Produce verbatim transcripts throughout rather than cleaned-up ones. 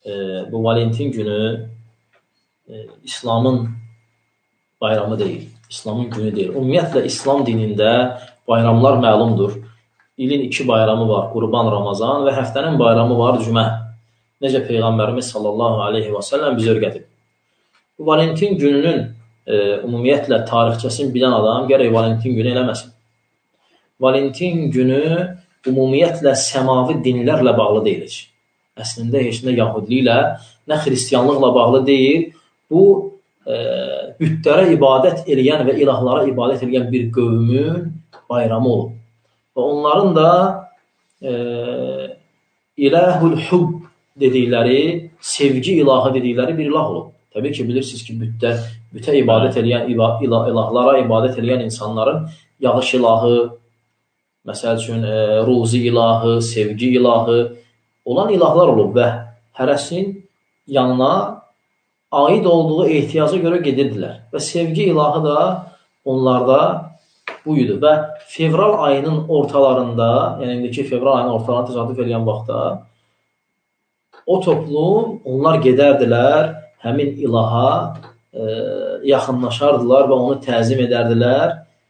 e, bu Valentin günü e, İslamın bayramı deyil, İslamın günü deyil. Ümumiyyətlə, İslam dinində bayramlar məlumdur. İlin iki bayramı var, Qurban, Ramazan və həftənin bayramı var, Cümə. Necə Peyğəmbərimiz sallallahu aleyhi və səlləm bizə öyrədib. Bu Valentin gününün e, ümumiyyətlə tarixçəsini bilən adam gərək Valentin günü eləməsin. Valentin günü ümumiyyətlə səmavi dinlərlə bağlı deyil. Əslində heç nə yahudiliklə, nə xristiyanlıqla bağlı deyil. Bu e, bütlərə ibadət edən və ilahlara ibadət edən bir qövmün bayramı olub. Və onların da e, ilahul hub dedikləri, sevgi ilahı dedikləri bir ilah olub. Təbii ki, bilirsiniz ki, bütdə, bütə ibadət edən, ilah, ilahlara ibadət edən insanların yağış ilahı, məsəl üçün, e, ruzi ilahı, sevgi ilahı olan ilahlar olub və hərəsin yanına aid olduğu ehtiyaca görə gedirdilər. Və sevgi ilahı da onlarda buydu. Və fevral ayının ortalarında, yəni indiki fevral ayının ortalarına təsadüf edən vaxtda o toplum, onlar gedərdilər, həmin ilaha e, yaxınlaşardılar və onu təzim edərdilər.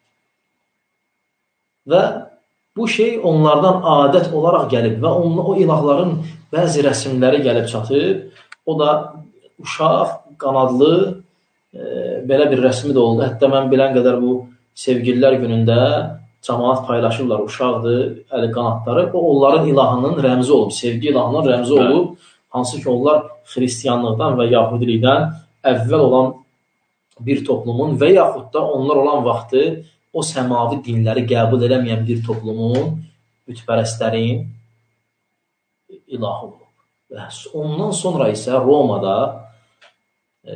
Və bu şey onlardan adət olaraq gəlib və onun, o ilahların bəzi rəsmləri gəlib çatıb. O da uşaq, qanadlı e, belə bir rəsmi də oldu. Hətta mən bilən qədər bu sevgililər günündə cəmaat paylaşırlar, uşaqdır, əli qanadları. O, onların ilahının rəmzi olub, sevgi ilahının rəmzi olub. Hansı ki, onlar xristiyanlıqdan və yahudilikdən əvvəl olan bir toplumun və yaxud da onlar olan vaxtı o səmavi dinləri qəbul edəməyən bir toplumun, bütpərəstlərin ilahı olub. Və ondan sonra isə Romada e,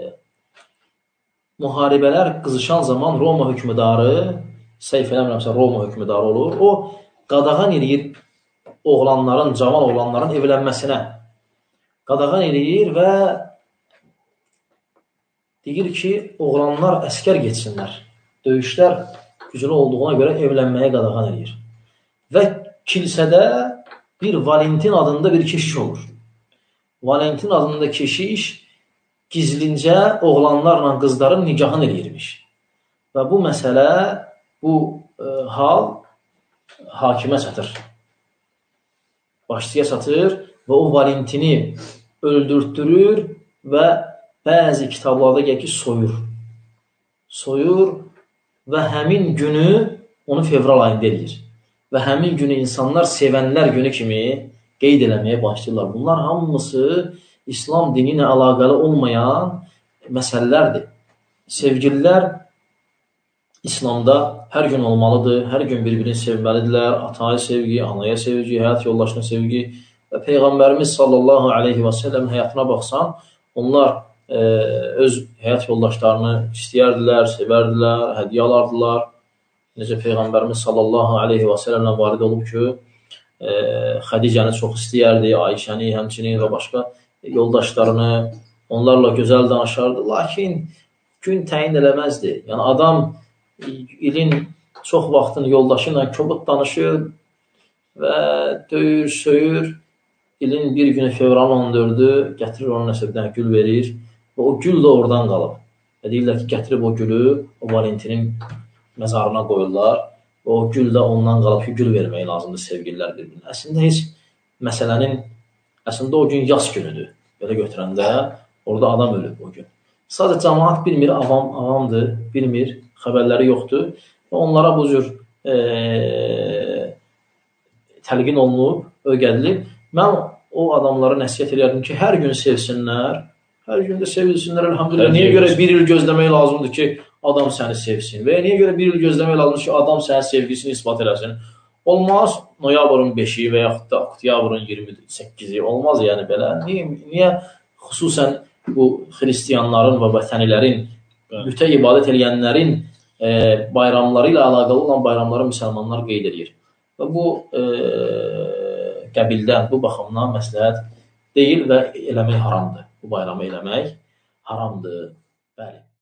müharibələr qızışan zaman Roma hökmdarı, səhv eləmirəmsə Roma hökmdarı olur, o qadağan edir oğlanların, cavan oğlanların evlənməsinə. Qadağan edir və deyir ki, oğlanlar əskər geçsinlər. Döyüşlər güclü olduğuna görə evlənməyə qadağan edir. Və kilsədə bir Valentin adında bir keşiş olur. Valentin adında keşiş gizlincə oğlanlarla qızların nikahını edirmiş. Və bu məsələ, bu e, hal hakimə çatır. Başçıya çatır və o Valentini öldürtdürür və bəzi kitablarda gəlir ki, soyur. Soyur və həmin günü onu fevral ayında edir. Və həmin günü insanlar sevənlər günü kimi qeyd eləməyə başlayırlar. Bunlar hamısı İslam dini ilə əlaqəli olmayan məsələlərdir. Sevgililər İslamda hər gün olmalıdır, hər gün bir-birini sevməlidirlər. Ataya sevgi, anaya sevgi, həyat yoldaşına sevgi. Və Peyğəmbərimiz sallallahu aleyhi və səlləm həyatına baxsan, onlar e, öz həyat yoldaşlarını istəyərdilər, sevərdilər, hədiyə alardılar. Necə Peyğəmbərimiz sallallahu aleyhi və səlləmlə varid olub ki, e, Xədicəni çox istəyərdi, Ayşəni, həmçinin və başqa yoldaşlarını, onlarla gözəl danışardı. Lakin gün təyin eləməzdi. Yəni adam ilin çox vaxtını yoldaşı ilə kobud danışır və döyür, söyür. İlin bir günü fevralın on dördü gətirir onun nəsə bir dənə gül verir və o gül də oradan qalıb. Və deyirlər ki, gətirib o gülü o Valentinin məzarına qoyurlar və o gül də ondan qalıb ki, gül vermək lazımdır sevgililər bir-birinə. Əslində heç məsələnin, əslində o gün yaz günüdür. Belə götürəndə orada adam ölüb o gün. Sadəcə cəmaat bilmir, avam, avamdır, bilmir, xəbərləri yoxdur və onlara bu cür e, təlqin olunub, öyrədilib. Mən o adamlara nəsihət edərdim ki, hər gün sevsinlər, hər gün də sevilsinlər, elhamdülillah. Niyə görə bir il gözləmək lazımdır ki, adam səni sevsin və niyə görə bir il gözləmək lazımdır ki, adam sənin sevgisini ispat eləsin? Olmaz noyabrın beşi və yaxud da oktyabrın iyirmi səkkizi, olmaz yəni belə. Niyə, niyə xüsusən bu xristiyanların və vətənilərin, bütə ibadət edənlərin e, bayramları ilə əlaqəli olan bayramları müsəlmanlar qeyd edir. Və bu e, qəbildən, bu baxımdan məsləhət deyil və eləmək haramdır. Bu bayramı eləmək haramdır. Bəli.